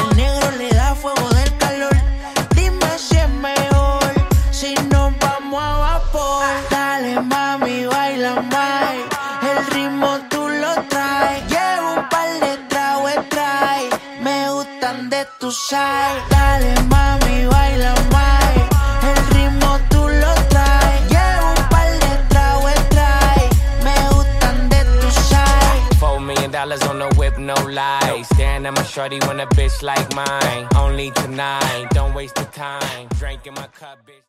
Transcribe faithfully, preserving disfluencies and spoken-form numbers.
negro le da fuego del calor. Dime si es mejor si nos vamos a vapor. Dale mami, baila más, el ritmo tú lo traes. Llevo un par de tragos trae, me gustan de tu side. Dale mami, baila más, el ritmo tú lo traes. Llevo un par de tragos trae, me gustan de tu side. Four million dollars on the whip, no lies. Staring at my shorty when a bitch like mine. Only tonight, don't waste the time. Drink in my cup, bitch.